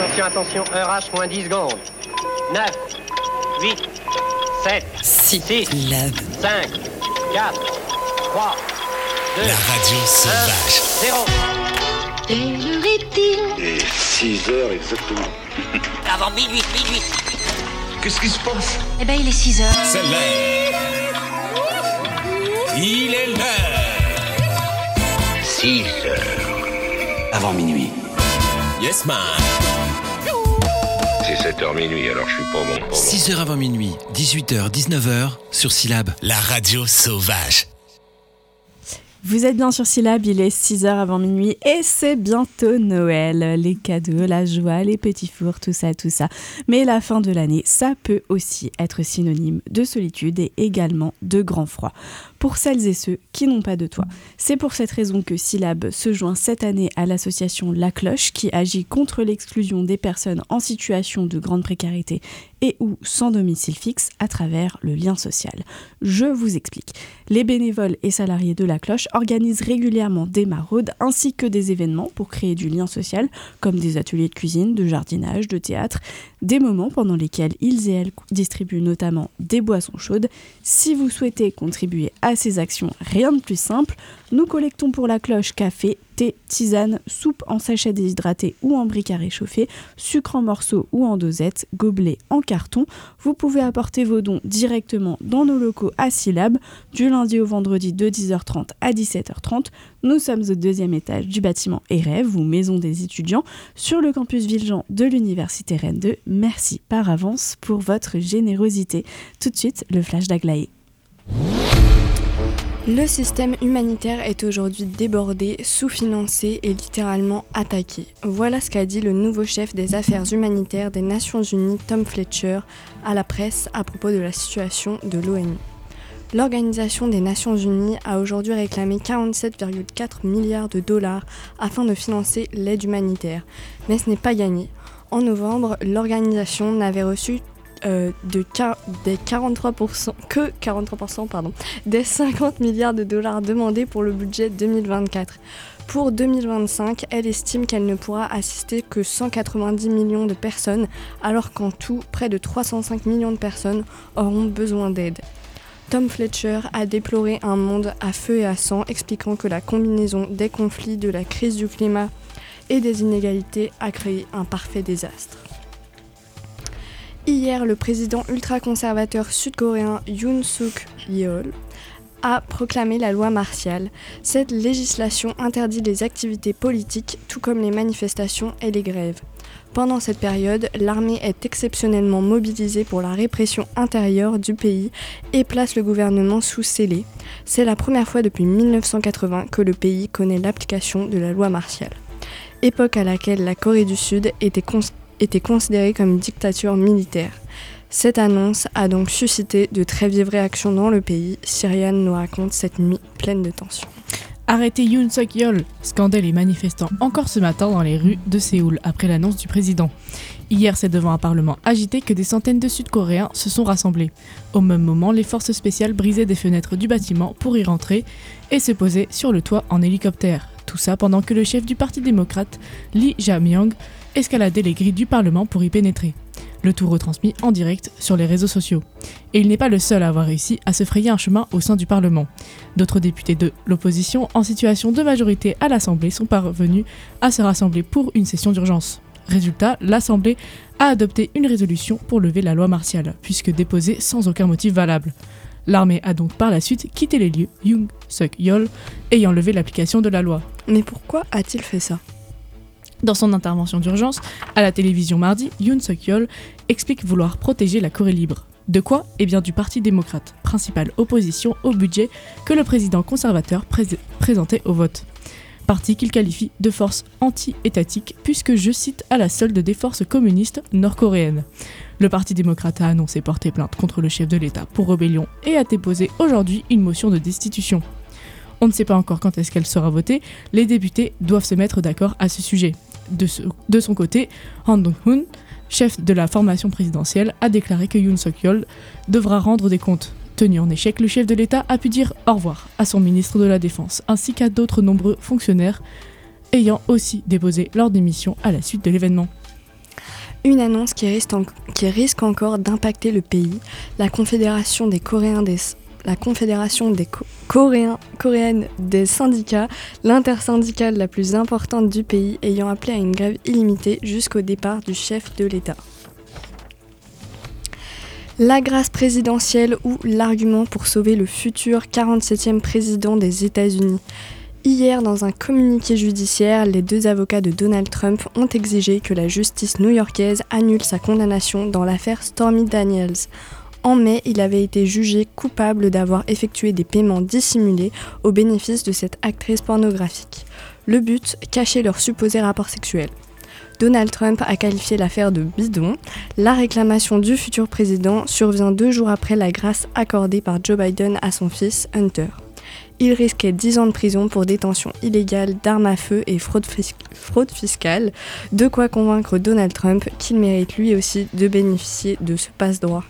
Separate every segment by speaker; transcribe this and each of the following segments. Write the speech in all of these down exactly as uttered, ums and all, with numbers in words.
Speaker 1: Attention, attention, heure H moins dix secondes. neuf, huit, sept, six, cinq, quatre, trois, deux,
Speaker 2: La radio sauvage.
Speaker 1: un, zéro.
Speaker 3: Quelle heure est-il ?
Speaker 4: Et six heures exactement.
Speaker 5: Avant minuit, minuit.
Speaker 4: Qu'est-ce qui se passe?
Speaker 3: Eh ben, il est six heures.
Speaker 2: C'est l'heure. Il est l'heure.
Speaker 4: six heures. Avant minuit.
Speaker 2: Yes, man.
Speaker 4: C'est sept heures minuit, alors je suis pas bon. Pas bon.
Speaker 6: six heures avant minuit, dix-huit heures, dix-neuf heures, sur Syllab.
Speaker 2: La radio sauvage.
Speaker 7: Vous êtes bien sur Syllab, il est six heures avant minuit et c'est bientôt Noël. Les cadeaux, la joie, les petits fours, tout ça, tout ça. Mais la fin de l'année, ça peut aussi être synonyme de solitude et également de grand froid. Pour celles et ceux qui n'ont pas de toit. C'est pour cette raison que Syllab se joint cette année à l'association La Cloche qui agit contre l'exclusion des personnes en situation de grande précarité et ou sans domicile fixe à travers le lien social. Je vous explique. Les bénévoles et salariés de La Cloche organisent régulièrement des maraudes ainsi que des événements pour créer du lien social comme des ateliers de cuisine, de jardinage, de théâtre, des moments pendant lesquels ils et elles distribuent notamment des boissons chaudes. Si vous souhaitez contribuer à ces actions, rien de plus simple, nous collectons pour La Cloche café, thé, tisane, soupe en sachet déshydraté ou en briques à réchauffer, sucre en morceaux ou en dosettes, gobelets en carton. Vous pouvez apporter vos dons directement dans nos locaux à Syllab, du lundi au vendredi de dix heures trente à dix-sept heures trente. Nous sommes au deuxième étage du bâtiment Erève ou Maison des étudiants, sur le campus Villejean de l'Université Rennes deux. Merci par avance pour votre générosité. Tout de suite, le flash d'Aglaé.
Speaker 8: Le système humanitaire est aujourd'hui débordé, sous-financé et littéralement attaqué. Voilà ce qu'a dit le nouveau chef des affaires humanitaires des Nations Unies, Tom Fletcher, à la presse à propos de la situation de l'ONU. L'Organisation des Nations Unies a aujourd'hui réclamé quarante-sept virgule quatre milliards de dollars afin de financer l'aide humanitaire. Mais ce n'est pas gagné. En novembre, l'organisation n'avait reçu Euh, de car- des quarante-trois pour cent, que quarante-trois pour cent pardon, des cinquante milliards de dollars demandés pour le budget deux mille vingt-quatre. Pour deux mille vingt-cinq, elle estime qu'elle ne pourra assister que cent quatre-vingt-dix millions de personnes, alors qu'en tout, près de trois cent cinq millions de personnes auront besoin d'aide. Tom Fletcher a déploré un monde à feu et à sang, expliquant que la combinaison des conflits, de la crise du climat et des inégalités a créé un parfait désastre. Hier, le président ultra-conservateur sud-coréen Yoon Suk-yeol a proclamé la loi martiale. Cette législation interdit les activités politiques, tout comme les manifestations et les grèves. Pendant cette période, l'armée est exceptionnellement mobilisée pour la répression intérieure du pays et place le gouvernement sous scellé. C'est la première fois depuis dix-neuf cent quatre-vingts que le pays connaît l'application de la loi martiale. Époque à laquelle la Corée du Sud était considérée était considérée comme une dictature militaire. Cette annonce a donc suscité de très vives réactions dans le pays. Cyriane nous raconte cette nuit pleine de tensions.
Speaker 9: Arrêtez Yoon Suk-yeol, scandaient les manifestants encore ce matin dans les rues de Séoul après l'annonce du président. Hier, c'est devant un parlement agité que des centaines de Sud-Coréens se sont rassemblés. Au même moment, les forces spéciales brisaient des fenêtres du bâtiment pour y rentrer et se posaient sur le toit en hélicoptère. Tout ça pendant que le chef du parti démocrate, Lee Jae-myung, escaladait les grilles du Parlement pour y pénétrer. Le tout retransmis en direct sur les réseaux sociaux. Et il n'est pas le seul à avoir réussi à se frayer un chemin au sein du Parlement. D'autres députés de l'opposition en situation de majorité à l'Assemblée sont parvenus à se rassembler pour une session d'urgence. Résultat, l'Assemblée a adopté une résolution pour lever la loi martiale, puisque déposée sans aucun motif valable. L'armée a donc par la suite quitté les lieux, Yoon Suk-yeol ayant levé l'application de la loi.
Speaker 8: Mais pourquoi a-t-il fait ça ?
Speaker 9: Dans son intervention d'urgence à la télévision mardi, Yoon Suk-yeol explique vouloir protéger la Corée libre. De quoi ? Eh bien du Parti démocrate, principale opposition au budget que le président conservateur pré- présentait au vote. Parti qu'il qualifie de force anti-étatique puisque, je cite, à la solde des forces communistes nord-coréennes. Le Parti démocrate a annoncé porter plainte contre le chef de l'État pour rébellion et a déposé aujourd'hui une motion de destitution. On ne sait pas encore quand est-ce qu'elle sera votée, les députés doivent se mettre d'accord à ce sujet. De, ce, de son côté, Han Dong-hoon, chef de la formation présidentielle, a déclaré que Yoon Suk-yeol devra rendre des comptes. Tenu en échec, le chef de l'État a pu dire au revoir à son ministre de la Défense, ainsi qu'à d'autres nombreux fonctionnaires ayant aussi déposé leur démission à la suite de l'événement.
Speaker 8: Une annonce qui risque, en- qui risque encore d'impacter le pays. La Confédération des Coréens des la Confédération des Co- Coréens, coréennes des syndicats, l'intersyndicale la plus importante du pays, ayant appelé à une grève illimitée jusqu'au départ du chef de l'État. La grâce présidentielle ou l'argument pour sauver le futur quarante-septième président des États-Unis. Hier, dans un communiqué judiciaire, les deux avocats de Donald Trump ont exigé que la justice new-yorkaise annule sa condamnation dans l'affaire Stormy Daniels. En mai, il avait été jugé coupable d'avoir effectué des paiements dissimulés au bénéfice de cette actrice pornographique. Le but, cacher leur supposé rapport sexuel. Donald Trump a qualifié l'affaire de bidon. La réclamation du futur président survient deux jours après la grâce accordée par Joe Biden à son fils, Hunter. Il risquait dix ans de prison pour détention illégale d'armes à feu et fraude, fis- fraude fiscale, de quoi convaincre Donald Trump qu'il mérite lui aussi de bénéficier de ce passe-droit.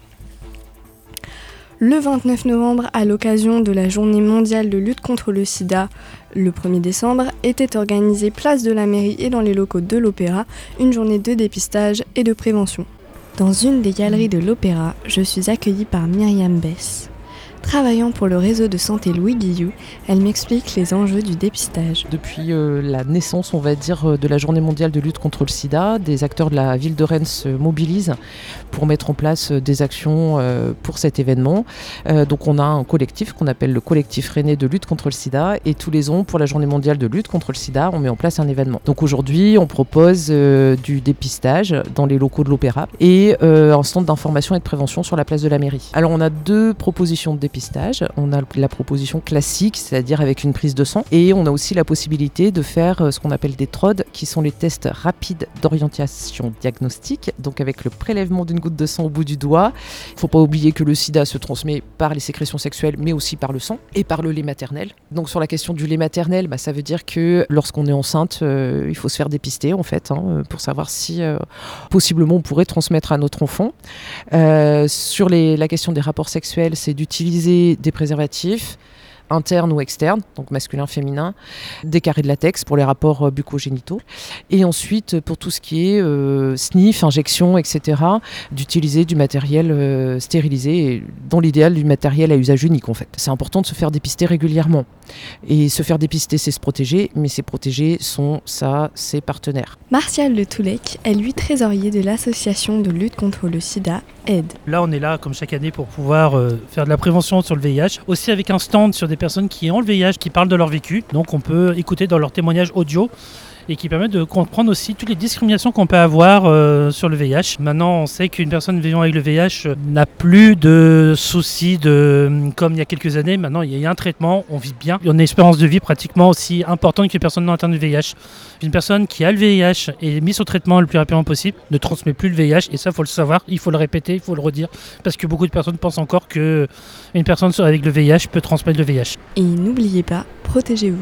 Speaker 8: Le vingt-neuf novembre, à l'occasion de la journée mondiale de lutte contre le sida, le premier décembre, était organisée place de la mairie et dans les locaux de l'Opéra, une journée de dépistage et de prévention. Dans une des galeries de l'Opéra, je suis accueillie par Myriam Bess. Travaillant pour le réseau de santé Louis Guillou, elle m'explique les enjeux du dépistage.
Speaker 10: Depuis euh, la naissance, on va dire, de la journée mondiale de lutte contre le sida, des acteurs de la ville de Rennes se mobilisent pour mettre en place des actions euh, pour cet événement. Euh, donc on a un collectif qu'on appelle le collectif rennais de lutte contre le sida et tous les ans, pour la journée mondiale de lutte contre le sida, on met en place un événement. Donc aujourd'hui, on propose euh, du dépistage dans les locaux de l'Opéra et euh, un stand d'information et de prévention sur la place de la mairie. Alors on a deux propositions de dépistage. On a la proposition classique, c'est-à-dire avec une prise de sang, et on a aussi la possibilité de faire ce qu'on appelle des T R O D, qui sont les tests rapides d'orientation diagnostique, donc avec le prélèvement d'une goutte de sang au bout du doigt. Il ne faut pas oublier que le sida se transmet par les sécrétions sexuelles, mais aussi par le sang et par le lait maternel. Donc sur la question du lait maternel, bah, ça veut dire que lorsqu'on est enceinte, euh, il faut se faire dépister en fait, hein, pour savoir si euh, possiblement on pourrait transmettre à notre enfant. Euh, sur les, la question des rapports sexuels, c'est d'utiliser des préservatifs internes ou externes, donc masculin, féminin, des carrés de latex pour les rapports bucco-génitaux, et ensuite pour tout ce qui est euh, sniff, injection, et cetera, d'utiliser du matériel euh, stérilisé, et dans l'idéal du matériel à usage unique en fait. C'est important de se faire dépister régulièrement, et se faire dépister c'est se protéger, mais ces protégés sont ça, ses partenaires.
Speaker 8: Martial Le Toulec est lui trésorier de l'association de lutte contre le sida, Aide.
Speaker 11: Là on est là comme chaque année pour pouvoir euh, faire de la prévention sur le V I H, aussi avec un stand sur des personnes qui ont le V I H, qui parlent de leur vécu, donc on peut écouter dans leurs témoignages audio et qui permettent de comprendre aussi toutes les discriminations qu'on peut avoir euh, sur le V I H. Maintenant, on sait qu'une personne vivant avec le V I H n'a plus de soucis de, comme il y a quelques années. Maintenant, il y a un traitement, on vit bien. On a une espérance de vie pratiquement aussi importante qu'une personne non atteinte du V I H. Une personne qui a le V I H et est mise au traitement le plus rapidement possible ne transmet plus le V I H, et ça, il faut le savoir, il faut le répéter, il faut le redire, parce que beaucoup de personnes pensent encore qu'une personne avec le V I H peut transmettre le V I H.
Speaker 8: Et n'oubliez pas, protégez-vous.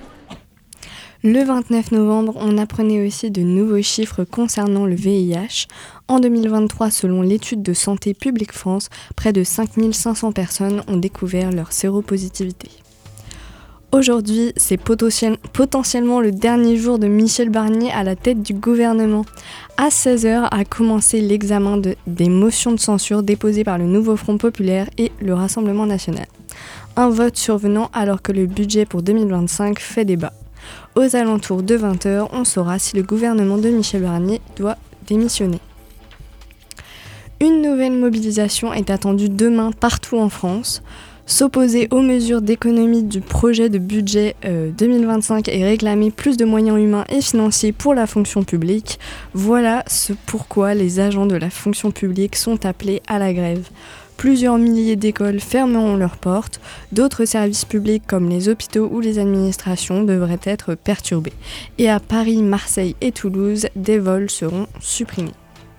Speaker 8: Le vingt-neuf novembre, on apprenait aussi de nouveaux chiffres concernant le V I H. En deux mille vingt-trois, selon l'étude de Santé publique France, près de cinq mille cinq cents personnes ont découvert leur séropositivité. Aujourd'hui, c'est potentiel- potentiellement le dernier jour de Michel Barnier à la tête du gouvernement. À seize heures a commencé l'examen de, des motions de censure déposées par le Nouveau Front Populaire et le Rassemblement National. Un vote survenant alors que le budget pour deux mille vingt-cinq fait débat. Aux alentours de vingt heures, on saura si le gouvernement de Michel Barnier doit démissionner. Une nouvelle mobilisation est attendue demain partout en France. S'opposer aux mesures d'économie du projet de budget euh, deux mille vingt-cinq et réclamer plus de moyens humains et financiers pour la fonction publique, voilà ce pourquoi les agents de la fonction publique sont appelés à la grève. Plusieurs milliers d'écoles fermeront leurs portes, d'autres services publics comme les hôpitaux ou les administrations devraient être perturbés. Et à Paris, Marseille et Toulouse, des vols seront supprimés.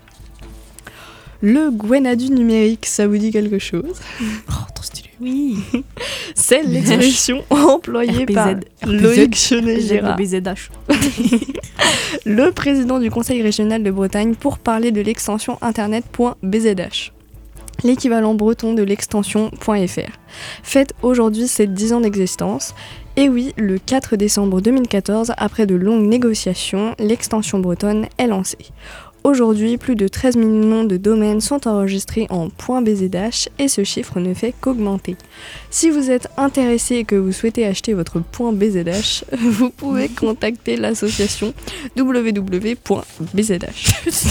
Speaker 8: Le Gwenadu numérique, ça vous dit quelque chose ?
Speaker 9: Oh, trop stylé.
Speaker 7: Oui.
Speaker 8: C'est l'expression employée
Speaker 7: R P Z.
Speaker 8: par Loïc Chenet-Girard,
Speaker 7: B Z H.
Speaker 8: le président du Conseil régional de Bretagne, pour parler de l'extension internet point b z h. L'équivalent breton de l'extension .fr. Fête aujourd'hui ses dix ans d'existence. Et oui, le quatre décembre deux mille quatorze, après de longues négociations, l'extension bretonne est lancée. Aujourd'hui, plus de treize millions de domaines sont enregistrés en .bzh et ce chiffre ne fait qu'augmenter. Si vous êtes intéressé et que vous souhaitez acheter votre .bzh, vous pouvez contacter l'association w w w point b z h.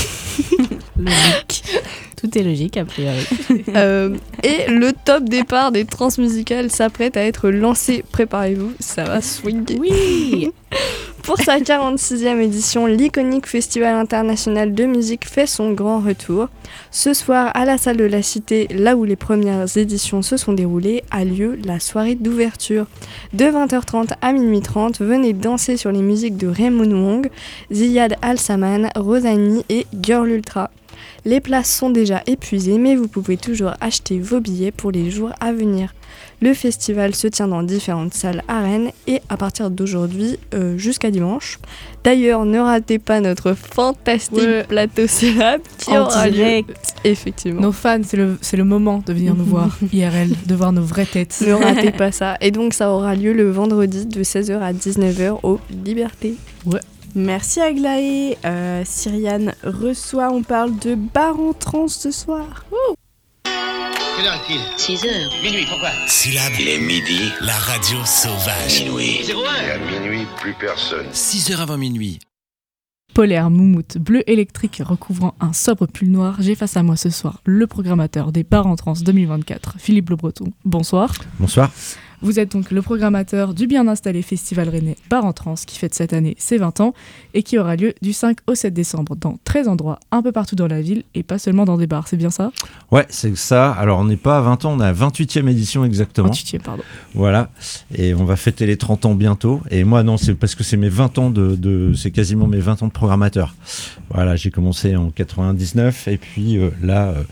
Speaker 7: Logique. Tout est logique, a priori.
Speaker 8: euh, et le top départ des transmusicales s'apprête à être lancé. Préparez-vous, ça va swinguer.
Speaker 7: Oui.
Speaker 8: Pour sa quarante-sixième édition, l'iconique Festival international de musique fait son grand retour. Ce soir, à la salle de la Cité, là où les premières éditions se sont déroulées, a lieu la soirée d'ouverture. De vingt heures trente à minuit trente, venez danser sur les musiques de Raymond Wong, Ziad Al-Saman, Rosani et Girl Ultra. Les places sont déjà épuisées, mais vous pouvez toujours acheter vos billets pour les jours à venir. Le festival se tient dans différentes salles à Rennes et à partir d'aujourd'hui euh, jusqu'à dimanche. D'ailleurs, ne ratez pas notre fantastique ouais. plateau Syllab qui
Speaker 7: en
Speaker 8: aura
Speaker 7: direct.
Speaker 8: lieu. Effectivement.
Speaker 9: Nos fans, c'est le, c'est le moment de venir nous voir I R L, de voir nos vraies têtes.
Speaker 8: Ne ratez pas ça. Et donc, ça aura lieu le vendredi de seize heures à dix-neuf heures au Liberté.
Speaker 9: Ouais.
Speaker 7: Merci Aglaé. Euh, Cyriane reçoit, on parle de bar en trans ce soir. Ouh.
Speaker 5: Quelle heure est-il ?
Speaker 3: six heures.
Speaker 5: Minuit, pourquoi ?
Speaker 2: Syllab,
Speaker 4: Il est midi.
Speaker 2: la radio sauvage.
Speaker 4: Minuit.
Speaker 5: zéro un.
Speaker 4: Et à minuit, plus personne.
Speaker 6: six heures avant minuit.
Speaker 9: Polaire moumoute bleu électrique recouvrant un sobre pull noir, j'ai face à moi ce soir le programmateur des Bars en Trans deux mille vingt-quatre, Philippe Le Breton. Bonsoir.
Speaker 12: Bonsoir.
Speaker 9: Vous êtes donc le programmateur du bien installé Festival Rennais Bars en Trans qui fête cette année ses vingt ans et qui aura lieu du cinq au sept décembre dans treize endroits un peu partout dans la ville et pas seulement dans des bars, c'est bien ça ?
Speaker 12: Ouais, c'est ça. Alors on n'est pas à vingt ans, on est à vingt-huitième édition exactement.
Speaker 9: vingt-huitième, pardon.
Speaker 12: Voilà, et on va fêter les trente ans bientôt. Et moi non, c'est parce que c'est mes vingt ans de, de c'est quasiment mes vingt ans de programmateur. Voilà, j'ai commencé en quatre-vingt-dix-neuf et puis euh, là... Euh,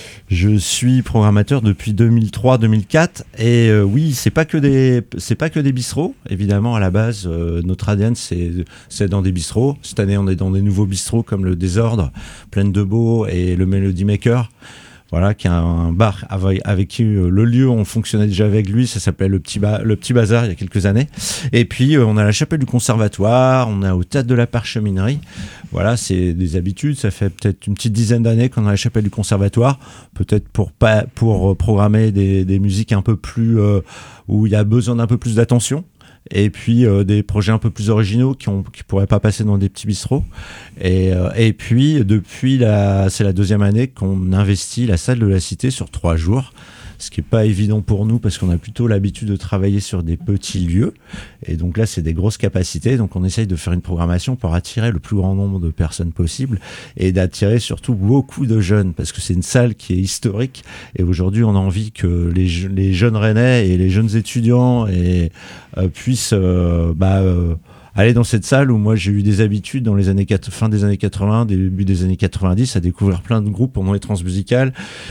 Speaker 12: Je suis programmateur depuis deux mille trois deux mille quatre et euh, oui, c'est pas que des c'est pas que des bistrots. Évidemment, à la base, euh, notre A D N c'est c'est dans des bistrots. Cette année, on est dans des nouveaux bistrots comme le Désordre, Plaine de Beau et le Melody Maker. Voilà, qui est un bar avec, avec qui euh, le lieu, on fonctionnait déjà avec lui, ça s'appelait le Petit, ba- le Petit Bazar il y a quelques années. Et puis, euh, on a la chapelle du Conservatoire, on a au Théâtre de la Parcheminerie. Voilà, c'est des habitudes, ça fait peut-être une petite dizaine d'années qu'on a la chapelle du Conservatoire, peut-être pour, pas, pour euh, programmer des, des musiques un peu plus... Euh, où il y a besoin d'un peu plus d'attention. Et puis euh, des projets un peu plus originaux qui ont qui pourraient pas passer dans des petits bistrots. Et euh, et puis depuis la c'est la deuxième année qu'on investit la salle de la Cité sur trois jours, ce qui est pas évident pour nous parce qu'on a plutôt l'habitude de travailler sur des petits lieux. Et donc là c'est des grosses capacités, donc on essaye de faire une programmation pour attirer le plus grand nombre de personnes possible et d'attirer surtout beaucoup de jeunes parce que c'est une salle qui est historique et aujourd'hui on a envie que les les jeunes Rennais et les jeunes étudiants et euh, puissent euh, bah, euh, aller dans cette salle où moi j'ai eu des habitudes dans les années fin des années quatre-vingts, début des années quatre-vingt-dix à découvrir plein de groupes pendant les transmusicales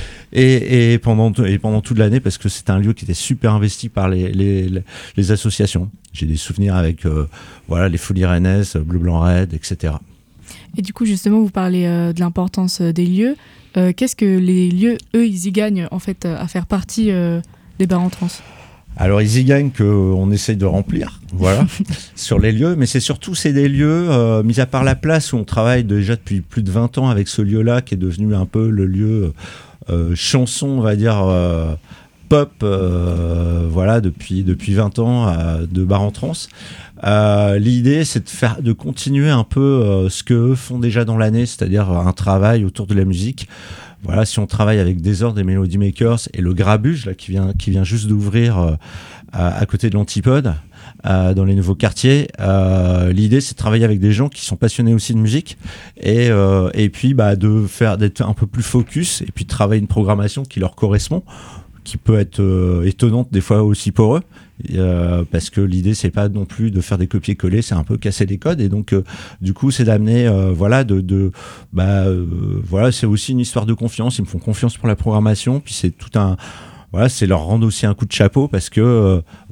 Speaker 12: et, et, pendant, et pendant toute l'année parce que c'est un lieu qui était super investi par les, les, les associations. J'ai des souvenirs avec euh, voilà, les Folies Rennaises, Bleu Blanc Red, et cetera.
Speaker 9: Et du coup justement vous parlez euh, de l'importance euh, des lieux. Euh, qu'est-ce que les lieux, eux, ils y gagnent en fait à faire partie euh, des Bars en Trans ?
Speaker 12: Alors ils y gagnent qu'on essaye de remplir, voilà, sur les lieux, mais c'est surtout c'est des lieux, euh, mis à part la place où on travaille déjà depuis plus de vingt ans avec ce lieu-là qui est devenu un peu le lieu euh, chanson, on va dire, euh, pop, euh, voilà, depuis, depuis vingt ans euh, de Bars en Trans. Euh, l'idée c'est de, faire, de continuer un peu euh, ce qu'eux font déjà dans l'année, c'est-à-dire un travail autour de la musique. Voilà, si on travaille avec Désordre et Melody Makers et le Grabuge là, qui, vient, qui vient juste d'ouvrir euh, à, à côté de l'Antipode, euh, dans les nouveaux quartiers, euh, l'idée c'est de travailler avec des gens qui sont passionnés aussi de musique et, euh, et puis bah, de faire, d'être un peu plus focus et puis de travailler une programmation qui leur correspond, qui peut être euh, étonnante des fois aussi pour eux. Euh, parce que l'idée c'est pas non plus de faire des copier-coller, c'est un peu casser les codes et donc euh, du coup c'est d'amener euh, voilà de, de bah euh, voilà c'est aussi une histoire de confiance, ils me font confiance pour la programmation puis c'est tout un voilà c'est leur rendre aussi un coup de chapeau parce que euh,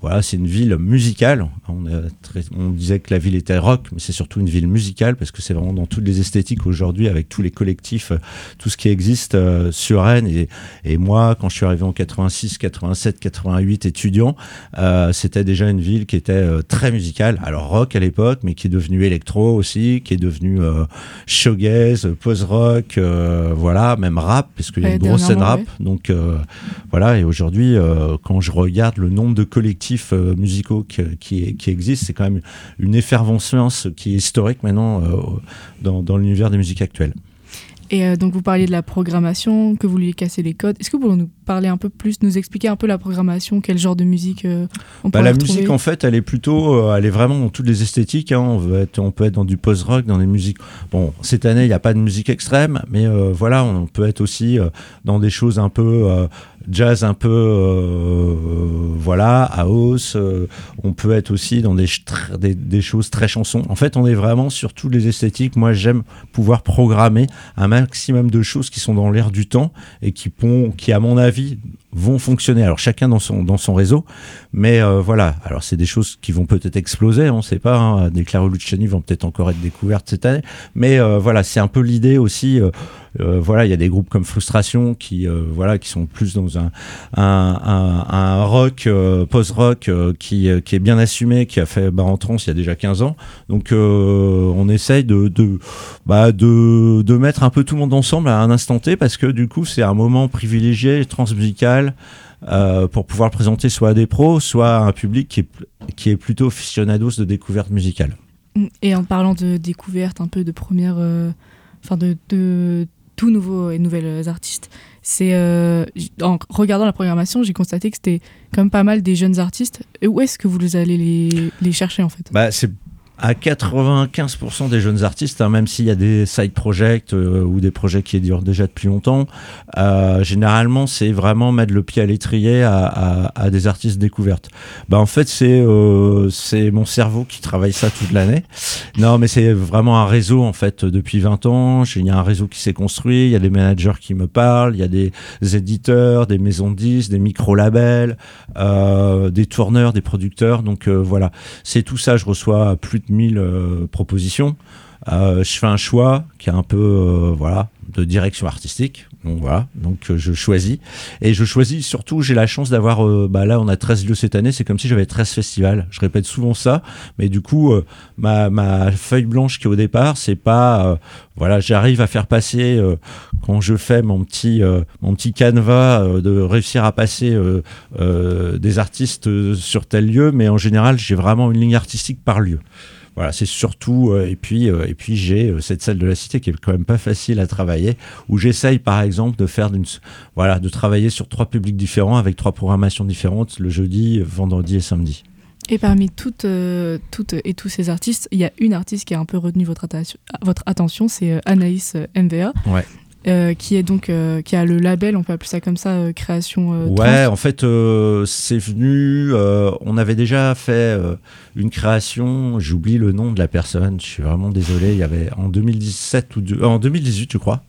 Speaker 12: voilà, c'est une ville musicale. On, a très, on disait que la ville était rock, mais c'est surtout une ville musicale parce que c'est vraiment dans toutes les esthétiques aujourd'hui, avec tous les collectifs, tout ce qui existe euh, sur Rennes. Et, et moi, quand je suis arrivé en quatre-vingt-six, quatre-vingt-sept, quatre-vingt-huit étudiant, euh, c'était déjà une ville qui était euh, très musicale. Alors rock à l'époque, mais qui est devenue électro aussi, qui est devenue euh, shoegaze, post-rock, euh, voilà, même rap, parce qu'il y a
Speaker 9: ouais,
Speaker 12: une grosse scène rap.
Speaker 9: Ouais.
Speaker 12: Donc euh, voilà, et aujourd'hui, euh, quand je regarde le nombre de collectifs euh, musicaux qui, qui, qui existent, c'est quand même une effervescence qui est historique maintenant euh, dans, dans l'univers des musiques actuelles.
Speaker 9: Et euh, donc vous parliez de la programmation, que vous vouliez casser les codes. Est-ce que vous pouvez nous parler un peu plus, nous expliquer un peu la programmation, quel genre de musique euh, on peut
Speaker 12: bah, La
Speaker 9: retrouver?
Speaker 12: musique, en fait, elle est plutôt, euh, elle est vraiment dans toutes les esthétiques. Hein. On, veut être, on peut être dans du post-rock, dans des musiques. Bon, cette année, il n'y a pas de musique extrême, mais euh, voilà, on peut être aussi euh, dans des choses un peu euh, jazz, un peu, euh, voilà, house. Euh, on peut être aussi dans des, des, des choses très chansons. En fait, on est vraiment sur toutes les esthétiques. Moi, j'aime pouvoir programmer un maximum de choses qui sont dans l'air du temps et qui, qui à mon avis, vont fonctionner. Alors chacun dans son dans son réseau, mais euh, voilà. Alors c'est des choses qui vont peut-être exploser, on ne sait pas. Hein. Des Claro Luciani vont peut-être encore être découvertes cette année, mais euh, voilà, c'est un peu l'idée aussi. Euh, euh, voilà, il y a des groupes comme Frustration qui euh, voilà qui sont plus dans un un, un, un rock euh, post-rock euh, qui qui est bien assumé, qui a fait bah, en trance il y a déjà quinze ans. Donc euh, on essaye de de bah de de mettre un peu tout le monde ensemble à un instant T, parce que du coup c'est un moment privilégié transmusical. Euh, pour pouvoir le présenter soit à des pros, soit à un public qui est, qui est plutôt aficionados de découverte musicale.
Speaker 9: Et en parlant de découverte, un peu de première, euh, enfin de, de tout nouveaux et nouvelles artistes, c'est euh, en regardant la programmation, j'ai constaté que c'était quand même pas mal des jeunes artistes. Et où est-ce que vous allez les, les chercher en fait?
Speaker 12: Bah, c'est à quatre-vingt-quinze pour cent des jeunes artistes, hein, même s'il y a des side projects euh, ou des projets qui durent déjà depuis longtemps, euh, généralement c'est vraiment mettre le pied à l'étrier à, à, à des artistes découvertes. Bah, en fait c'est, euh, c'est mon cerveau qui travaille ça toute l'année. Non mais c'est vraiment un réseau en fait depuis vingt ans, il y a un réseau qui s'est construit, il y a des managers qui me parlent, il y a des éditeurs, des maisons de disques, des micro-labels, euh, des tourneurs, des producteurs, donc euh, voilà, c'est tout ça, je reçois plus de mille euh, propositions. Euh, je fais un choix qui est un peu euh, voilà, de direction artistique. Donc voilà, donc euh, je choisis. Et je choisis surtout, j'ai la chance d'avoir, euh, bah là on a treize lieux cette année, c'est comme si j'avais treize festivals. Je répète souvent ça, mais du coup, euh, ma, ma feuille blanche qui est au départ, c'est pas, euh, voilà, j'arrive à faire passer, euh, quand je fais mon petit, euh, mon petit canevas, euh, de réussir à passer euh, euh, des artistes euh, sur tel lieu, mais en général, j'ai vraiment une ligne artistique par lieu. Voilà, c'est surtout euh, et puis euh, et puis j'ai euh, cette salle de la Cité qui est quand même pas facile à travailler, où j'essaye par exemple de faire d'une voilà de travailler sur trois publics différents avec trois programmations différentes le jeudi, vendredi et samedi.
Speaker 9: Et parmi toutes, euh, toutes et tous ces artistes, il y a une artiste qui a un peu retenu votre attention, votre attention, c'est euh, Anaïs euh, M V A.
Speaker 12: Ouais.
Speaker 9: Euh, qui est donc euh, qui a le label, on peut appeler ça comme ça, euh, création. Euh,
Speaker 12: ouais, en fait, euh, c'est venu. Euh, on avait déjà fait euh, une création. J'oublie le nom de la personne. Je suis vraiment désolé. Il y avait en deux mille dix-sept ou deux, euh, en deux mille dix-huit, je crois.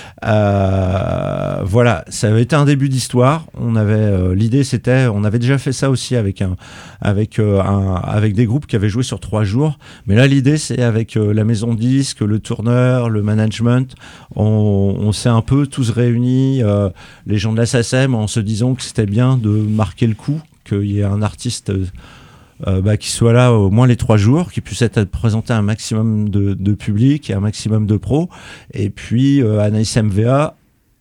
Speaker 12: Euh, voilà, ça avait été un début d'histoire. On avait euh, l'idée, c'était, on avait déjà fait ça aussi avec un, avec euh, un, avec des groupes qui avaient joué sur trois jours. Mais là, l'idée, c'est avec euh, la maison de disques, le tourneur, le management. On On s'est un peu tous réunis, euh, les gens de la S A C E M, en se disant que c'était bien de marquer le coup, qu'il y ait un artiste euh, bah, qui soit là au moins les trois jours, qui puisse être présenté à un maximum de, de public et un maximum de pros. Et puis euh, Anaïs M V A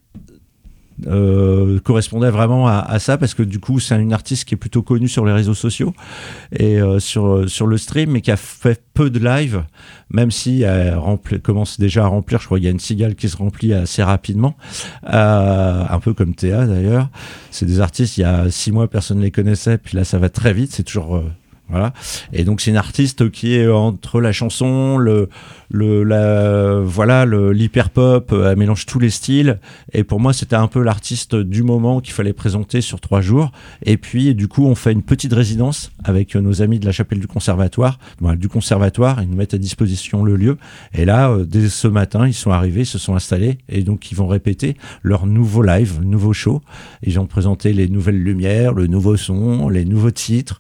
Speaker 12: euh, correspondait vraiment à, à ça, parce que du coup c'est une artiste qui est plutôt connue sur les réseaux sociaux et euh, sur, sur le stream, mais qui a fait peu de live, même si elle rempli, commence déjà à remplir. Je crois qu'il y a une cigale qui se remplit assez rapidement, euh, un peu comme Théa d'ailleurs. C'est des artistes, il y a six mois personne ne les connaissait, puis là ça va très vite, c'est toujours euh, Voilà. Et donc c'est une artiste qui est entre la chanson, le, le, la, voilà, le, l'hyper-pop, elle mélange tous les styles. Et pour moi, c'était un peu l'artiste du moment qu'il fallait présenter sur trois jours. Et puis, du coup, on fait une petite résidence avec nos amis de la chapelle du conservatoire. Bon, du conservatoire, ils nous mettent à disposition le lieu. Et là, euh, dès ce matin, ils sont arrivés, ils se sont installés. Et donc, ils vont répéter leur nouveau live, nouveau show. Ils ont présenté les nouvelles lumières, le nouveau son, les nouveaux titres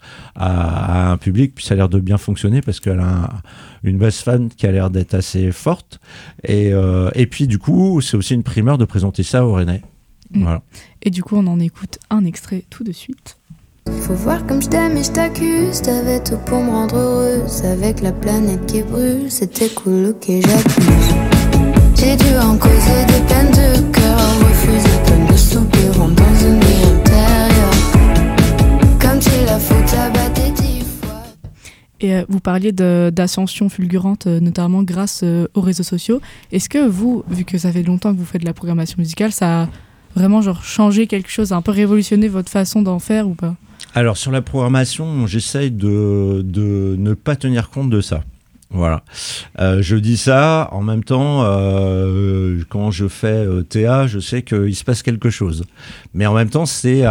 Speaker 12: à, à un public, puis ça a l'air de bien fonctionner parce qu'elle a un, une base fan qui a l'air d'être assez forte. Et, euh, et puis du coup, c'est aussi une primeur de présenter ça au Rennais.
Speaker 9: Mmh.
Speaker 12: Voilà.
Speaker 9: Et du coup, on en écoute un extrait tout de suite.
Speaker 13: Faut voir comme je t'aime et je t'accuse. T'avais tout pour me rendre heureuse. Avec la planète qui brûle, c'était cool, ok, j'abuse. J'ai dû en causer des peines de cœur, refuser plein de soupirants dans une vie intérieure. Comme si la faute abattait dix fois.
Speaker 9: Et euh, vous parliez de, d'ascension fulgurante, euh, notamment grâce euh, aux réseaux sociaux. Est-ce que vous, vu que ça fait longtemps que vous faites de la programmation musicale, ça a vraiment genre changé quelque chose, un peu révolutionné votre façon d'en faire ou pas ?
Speaker 12: Alors sur la programmation, j'essaye de, de ne pas tenir compte de ça. Voilà. Euh, je dis ça, en même temps, euh, quand je fais euh, T A, je sais qu'il se passe quelque chose. Mais en même temps, c'est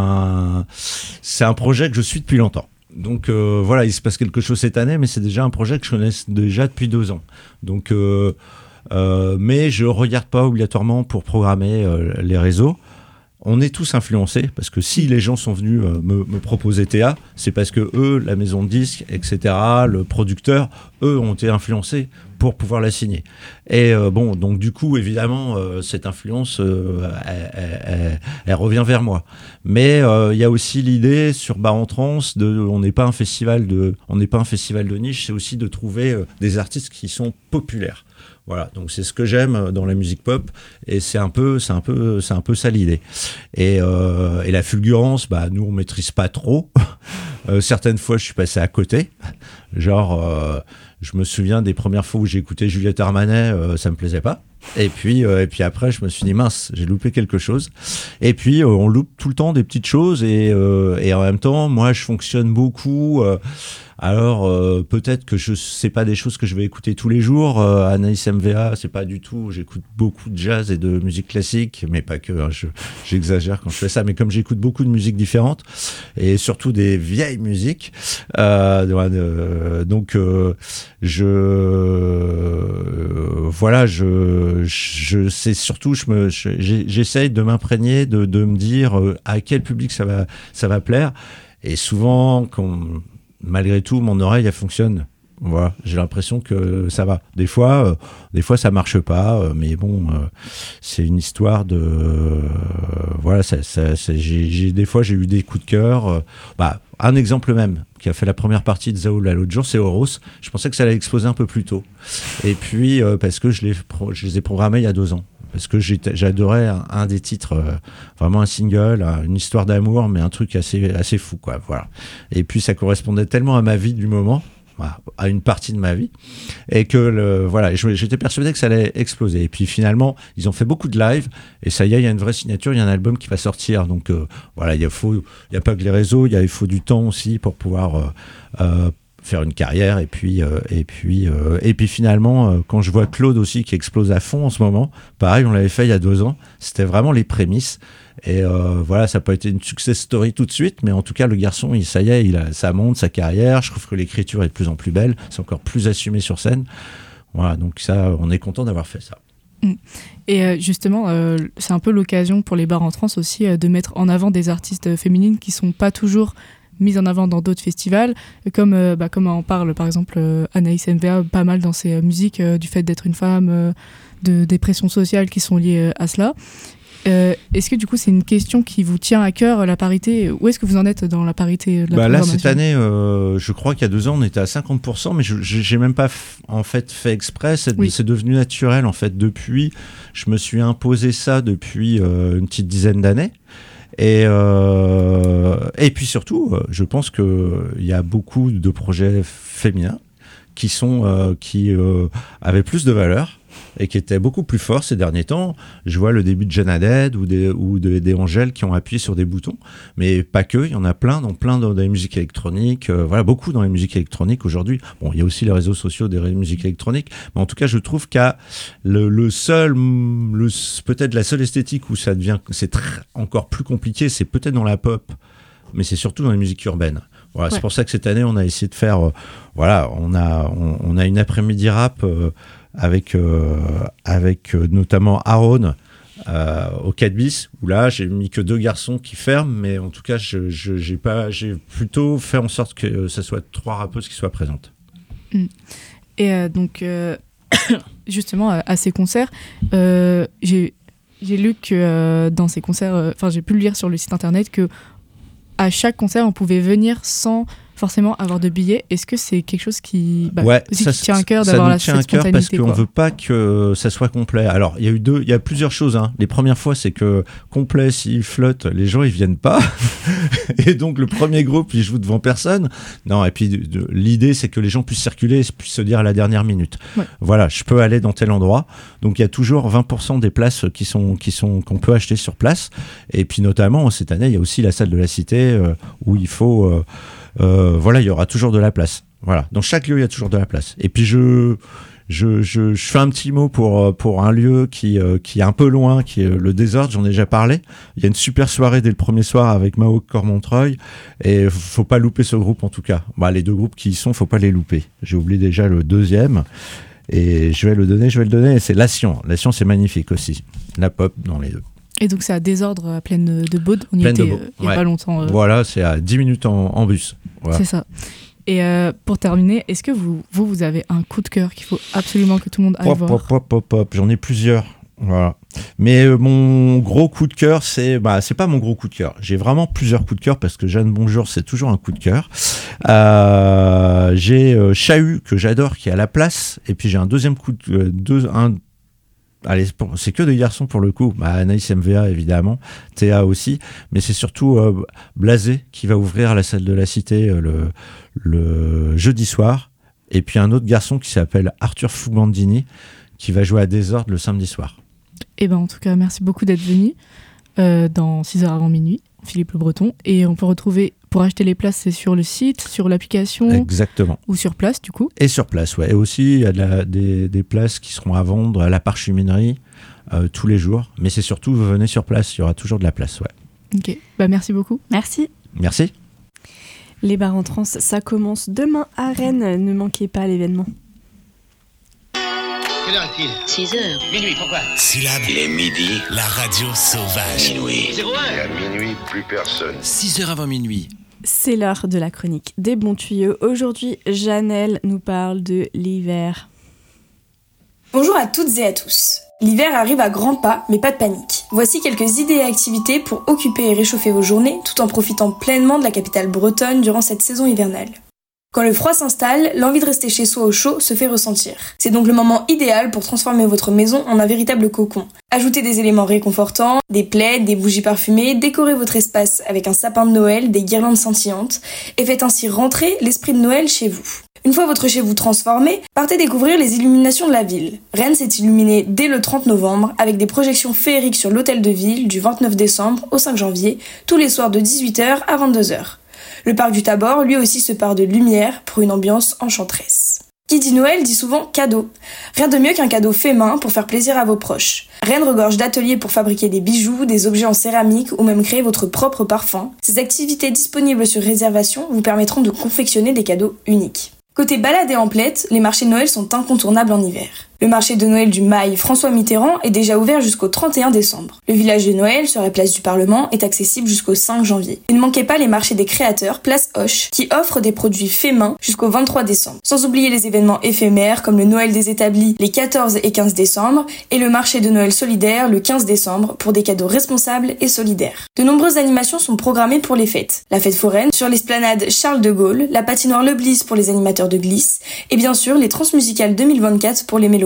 Speaker 12: un, c'est un projet que je suis depuis longtemps. Donc euh, voilà, il se passe quelque chose cette année, mais c'est déjà un projet que je connais déjà depuis deux ans. Donc, euh, euh, mais je ne regarde pas obligatoirement pour programmer euh, les réseaux. On est tous influencés, parce que si les gens sont venus euh, me, me proposer T A, c'est parce que eux, la maison de disques, et cetera, le producteur, eux ont été influencés pour pouvoir la signer. Et euh, bon, donc du coup, évidemment, euh, cette influence, euh, elle, elle, elle, elle revient vers moi. Mais il euh, y a aussi l'idée sur Bar en Trans, de, on n'est pas un festival de, on n'est pas un festival de niche, c'est aussi de trouver euh, des artistes qui sont populaires. Voilà, donc c'est ce que j'aime dans la musique pop, et c'est un peu, c'est un peu, c'est un peu ça l'idée. Et, euh, et la fulgurance, bah nous on maîtrise pas trop. euh, certaines fois, je suis passé à côté. Genre, euh, je me souviens des premières fois où j'ai écouté Juliette Armanet, euh, ça me plaisait pas. Et puis, euh, et puis après, je me suis dit mince, j'ai loupé quelque chose. Et puis, euh, on loupe tout le temps des petites choses, et, euh, et en même temps, moi, je fonctionne beaucoup. Euh, Alors euh, peut-être que je sais pas des choses que je vais écouter tous les jours. Euh, Anaïs M V A, c'est pas du tout. J'écoute beaucoup de jazz et de musique classique, mais pas que. Hein, je, j'exagère quand je fais ça. Mais comme j'écoute beaucoup de musiques différentes et surtout des vieilles musiques, euh, euh, donc euh, je euh, voilà, je je sais surtout. Je me je, j'essaye de m'imprégner, de de me dire euh, à quel public ça va ça va plaire. Et souvent quand malgré tout, mon oreille, elle fonctionne. Voilà, j'ai l'impression que ça va. Des fois, euh, des fois ça marche pas, euh, mais bon, euh, c'est une histoire de. Euh, voilà, ça, ça, ça, j'ai, j'ai, des fois, j'ai eu des coups de cœur. Euh, bah, un exemple même, qui a fait la première partie de Zaoul l'autre jour, c'est Horos. Je pensais que ça allait exploser un peu plus tôt. Et puis, euh, parce que je les, je les ai programmés il y a deux ans. Parce que j'adorais un, un des titres, euh, vraiment un single, une histoire d'amour, mais un truc assez, assez fou, quoi. Voilà. Et puis ça correspondait tellement à ma vie du moment, à une partie de ma vie, et que le, voilà, j'étais persuadé que ça allait exploser. Et puis finalement, ils ont fait beaucoup de live, et ça y est, il y a une vraie signature, il y a un album qui va sortir. Donc euh, voilà, il y a faut, il y a pas que les réseaux, il y a, il faut du temps aussi pour pouvoir euh, euh, faire une carrière. Et puis euh, et puis euh, et puis finalement, euh, quand je vois Claude aussi qui explose à fond en ce moment, pareil, on l'avait fait il y a deux ans, c'était vraiment les prémices. Et euh, voilà, ça n'a pas été une success story tout de suite, mais en tout cas, le garçon, il, ça y est, il a, ça monte sa carrière. Je trouve que l'écriture est de plus en plus belle, c'est encore plus assumé sur scène. Voilà, donc ça, on est content d'avoir fait ça.
Speaker 9: Et euh, justement, euh, c'est un peu l'occasion pour les bars en trans aussi euh, de mettre en avant des artistes féminines qui sont pas toujours mises en avant dans d'autres festivals, comme, euh, bah, comme en parle par exemple euh, Anaïs M V A pas mal dans ses euh, musiques, euh, du fait d'être une femme, euh, de, des pressions sociales qui sont liées euh, à cela. Euh, est-ce que du coup c'est une question qui vous tient à cœur, la parité ? Où est-ce que vous en êtes dans la parité de la
Speaker 12: bah
Speaker 9: programmation ?
Speaker 12: Là cette année, euh, je crois qu'il y a deux ans on était à cinquante pour cent, mais je j'ai même pas f- en fait fait exprès. C'est, oui. c'est devenu naturel en fait. Depuis, je me suis imposé ça depuis euh, une petite dizaine d'années. Et, euh, et puis surtout, je pense qu'il y a beaucoup de projets féminins qui sont euh, qui euh, avaient plus de valeur et qui était beaucoup plus fort ces derniers temps. Je vois le début de Jeanne Haddad ou des, ou des, des Angèle qui ont appuyé sur des boutons, mais pas que, il y en a plein dans plein dans, dans les musiques électroniques, euh, voilà, beaucoup dans les musiques électroniques aujourd'hui. Bon, il y a aussi les réseaux sociaux des musiques électroniques, mais en tout cas, je trouve qu'à le, le seul, le, peut-être la seule esthétique où ça devient, c'est très, encore plus compliqué, c'est peut-être dans la pop, mais c'est surtout dans les musiques urbaines. Voilà, ouais. C'est pour ça que cette année, on a essayé de faire, euh, voilà, on a, on, on a une après-midi rap euh, avec, euh, avec euh, notamment Aaron euh, au quatre bis, où là, j'ai mis que deux garçons qui ferment, mais en tout cas, je, je, j'ai, pas, j'ai plutôt fait en sorte que ça soit trois rappeuses qui soient présentes.
Speaker 9: Mmh. Et euh, donc, euh, justement, à, à ces concerts, euh, j'ai, j'ai lu que euh, dans ces concerts, enfin, euh, j'ai pu le lire sur le site internet que à chaque concert, on pouvait venir sans forcément avoir de billets. Est-ce que c'est quelque chose qui, bah,
Speaker 12: ouais,
Speaker 9: aussi
Speaker 12: ça,
Speaker 9: qui tient à cœur d'avoir la
Speaker 12: cette spontanéité ? Ça nous tient à cœur parce qu'on ne veut pas que ça soit complet. Alors, il y a eu deux, il y a plusieurs choses. Hein. Les premières fois, c'est que complet, s'il flotte, les gens, ils viennent pas. Et donc, le premier groupe, il joue devant personne. Non, et puis, de, l'idée, c'est que les gens puissent circuler et puissent se dire à la dernière minute. Ouais. Voilà, je peux aller dans tel endroit. Donc, il y a toujours vingt pour cent des places qui sont, qui sont, qu'on peut acheter sur place. Et puis, notamment, cette année, il y a aussi la salle de la Cité euh, où il faut... Euh, Euh, voilà, il y aura toujours de la place. Voilà, dans chaque lieu, il y a toujours de la place. Et puis je, je, je, je fais un petit mot pour pour un lieu qui euh, qui est un peu loin, qui est le Désordre. J'en ai déjà parlé. Il y a une super soirée dès le premier soir avec Mao Cormontreuil, et faut pas louper ce groupe en tout cas. Bah, les deux groupes qui y sont, faut pas les louper. J'ai oublié déjà le deuxième. Et je vais le donner, je vais le donner. Et c'est Lation. Lation, c'est magnifique aussi. La pop dans les deux.
Speaker 9: Et donc c'est à Désordre, à Plaine de Baude. On y était euh, il n'y a ouais. pas longtemps. Euh...
Speaker 12: Voilà, c'est à dix minutes en, en bus. Voilà.
Speaker 9: C'est ça. Et euh, pour terminer, est-ce que vous, vous, vous avez un coup de cœur qu'il faut absolument que tout le monde aille
Speaker 12: pop,
Speaker 9: voir ?
Speaker 12: Pop, pop, pop, pop. J'en ai plusieurs. Voilà. Mais euh, mon gros coup de cœur, c'est, bah, c'est pas mon gros coup de cœur. J'ai vraiment plusieurs coups de cœur parce que Jeanne Bonjour, c'est toujours un coup de cœur. Euh, j'ai euh, Chahut que j'adore, qui est à la place. Et puis j'ai un deuxième coup de euh, deux, un Allez, c'est que des garçons pour le coup. Bah, Anaïs M V A évidemment, Théa aussi, mais c'est surtout euh, Blasé qui va ouvrir la salle de la Cité euh, le, le jeudi soir, et puis un autre garçon qui s'appelle Arthur Fougandini qui va jouer à Désordre le samedi soir.
Speaker 9: Et ben en tout cas, merci beaucoup d'être venu euh, dans six heures avant minuit, Philippe Le Breton, et on peut retrouver. Pour acheter les places, c'est sur le site, sur l'application.
Speaker 12: Exactement.
Speaker 9: Ou sur place, du coup.
Speaker 12: Et sur place, ouais. Et aussi, il y a de la, des, des places qui seront à vendre à la parcheminerie euh, tous les jours. Mais c'est surtout, vous venez sur place, il y aura toujours de la place, ouais.
Speaker 9: Ok, bah merci beaucoup.
Speaker 7: Merci.
Speaker 12: Merci.
Speaker 7: Les bars en trans, ça commence demain à Rennes. Ne manquez pas l'événement.
Speaker 5: Quelle heure est-il ?
Speaker 3: six heures.
Speaker 5: Minuit, pourquoi ?
Speaker 2: Syllabe.
Speaker 4: Il est midi.
Speaker 2: La radio sauvage.
Speaker 4: Minuit.
Speaker 5: zéro un.
Speaker 4: Et à minuit, plus personne.
Speaker 6: six heures avant minuit.
Speaker 7: C'est l'heure de la chronique des bons tuyaux. Aujourd'hui, Janelle nous parle de l'hiver.
Speaker 14: Bonjour à toutes et à tous. L'hiver arrive à grands pas, mais pas de panique. Voici quelques idées et activités pour occuper et réchauffer vos journées, tout en profitant pleinement de la capitale bretonne durant cette saison hivernale. Quand le froid s'installe, l'envie de rester chez soi au chaud se fait ressentir. C'est donc le moment idéal pour transformer votre maison en un véritable cocon. Ajoutez des éléments réconfortants, des plaids, des bougies parfumées, décorez votre espace avec un sapin de Noël, des guirlandes scintillantes, et faites ainsi rentrer l'esprit de Noël chez vous. Une fois votre chez vous transformé, partez découvrir les illuminations de la ville. Rennes s'est illuminée dès le trente novembre avec des projections féeriques sur l'hôtel de ville du vingt-neuf décembre au cinq janvier, tous les soirs de dix-huit heures à vingt-deux heures. Le parc du Tabor, lui aussi, se pare de lumière pour une ambiance enchanteresse. Qui dit Noël dit souvent cadeau. Rien de mieux qu'un cadeau fait main pour faire plaisir à vos proches. Rennes regorge d'ateliers pour fabriquer des bijoux, des objets en céramique ou même créer votre propre parfum. Ces activités disponibles sur réservation vous permettront de confectionner des cadeaux uniques. Côté balade et emplettes, les marchés de Noël sont incontournables en hiver. Le marché de Noël du Mail François Mitterrand est déjà ouvert jusqu'au trente et un décembre. Le village de Noël, sur la place du Parlement, est accessible jusqu'au cinq janvier. Et ne manquez pas les marchés des créateurs, place Hoche, qui offrent des produits faits main jusqu'au vingt-trois décembre. Sans oublier les événements éphémères comme le Noël des établis les quatorze et quinze décembre et le marché de Noël solidaire le quinze décembre pour des cadeaux responsables et solidaires. De nombreuses animations sont programmées pour les fêtes. La fête foraine sur l'esplanade Charles de Gaulle, la patinoire Le Bliss pour les animateurs de glisse et bien sûr les transmusicales deux mille vingt-quatre pour les mélomans.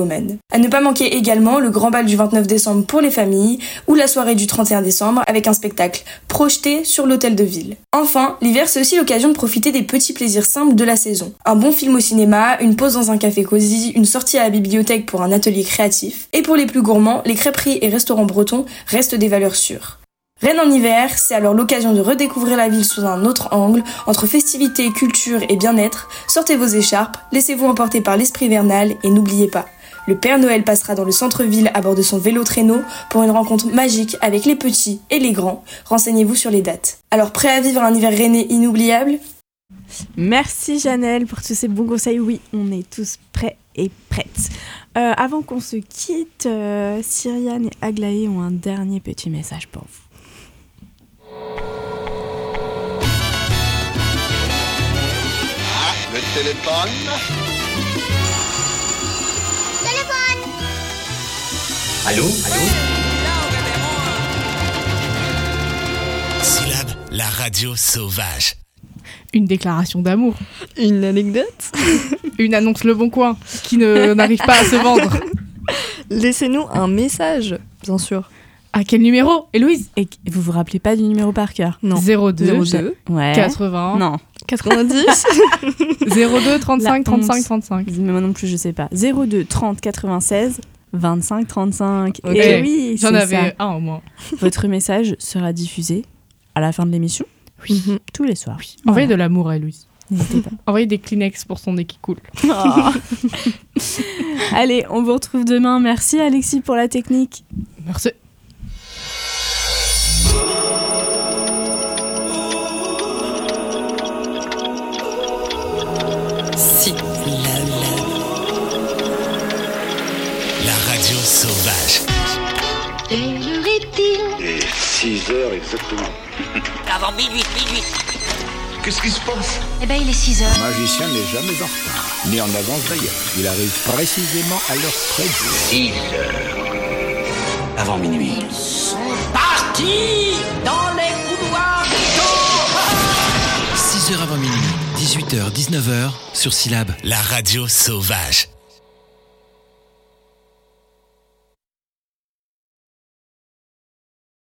Speaker 14: mélomanes. À ne pas manquer également le grand bal du vingt-neuf décembre pour les familles ou la soirée du trente et un décembre avec un spectacle projeté sur l'hôtel de ville. Enfin, l'hiver c'est aussi l'occasion de profiter des petits plaisirs simples de la saison. Un bon film au cinéma, une pause dans un café cosy, une sortie à la bibliothèque pour un atelier créatif. Et pour les plus gourmands, les crêperies et restaurants bretons restent des valeurs sûres. Rennes en hiver, c'est alors l'occasion de redécouvrir la ville sous un autre angle, entre festivité, culture et bien-être. Sortez vos écharpes, laissez-vous emporter par l'esprit vernal et n'oubliez pas, le Père Noël passera dans le centre-ville à bord de son vélo-traîneau pour une rencontre magique avec les petits et les grands. Renseignez-vous sur les dates. Alors prêt à vivre un hiver rennais inoubliable ?
Speaker 7: Merci Janelle pour tous ces bons conseils. Oui, on est tous prêts et prêtes. Euh, avant qu'on se quitte, euh, Cyriane et Aglaé ont un dernier petit message pour vous.
Speaker 5: Le téléphone.
Speaker 3: Téléphone.
Speaker 2: Allô? Allô? Syllabe, la radio sauvage.
Speaker 9: Une déclaration d'amour.
Speaker 8: Une anecdote.
Speaker 9: Une annonce Le Bon Coin qui ne, n'arrive pas à se vendre.
Speaker 8: Laissez-nous un message, bien sûr.
Speaker 9: À quel numéro, Héloïse?
Speaker 7: Et vous vous rappelez pas du numéro par cœur?
Speaker 8: Non.
Speaker 9: zéro deux,
Speaker 8: zéro deux.
Speaker 7: Ouais.
Speaker 9: quatre-vingts.
Speaker 7: Non.
Speaker 8: quatre-vingt-dix.
Speaker 9: zéro deux, trente-cinq, trente-cinq, trente-cinq.
Speaker 7: Mais moi non plus, je sais pas. zéro deux, trente, quatre-vingt-seize, vingt-cinq, trente-cinq.
Speaker 9: Okay.
Speaker 7: Et oui,
Speaker 9: j'en
Speaker 7: c'est
Speaker 9: avais
Speaker 7: ça.
Speaker 9: un au moins.
Speaker 7: Votre message sera diffusé à la fin de l'émission.
Speaker 9: Oui.
Speaker 7: Mm-hmm. Tous les soirs.
Speaker 9: Oui. Envoyez de l'amour à Héloïse.
Speaker 7: N'hésitez pas.
Speaker 9: Envoyez des Kleenex pour son nez qui coule.
Speaker 7: Oh. Allez, on vous retrouve demain. Merci Alexis pour la technique.
Speaker 9: Merci.
Speaker 2: Si la, la. La radio sauvage.
Speaker 3: Et le reptile.
Speaker 4: Et six heures exactement.
Speaker 1: Avant minuit, minuit.
Speaker 5: Qu'est-ce qui se passe?
Speaker 3: Eh ben, il est six heures.
Speaker 5: Le magicien n'est jamais en retard, ni en avance d'ailleurs. Il arrive précisément à l'heure prévue.
Speaker 4: six heures. Avant minuit.
Speaker 1: Parti dans les couloirs du temps.
Speaker 6: six heures avant minuit, dix-huit heures, dix-neuf heures sur Syllabe.
Speaker 2: La radio sauvage.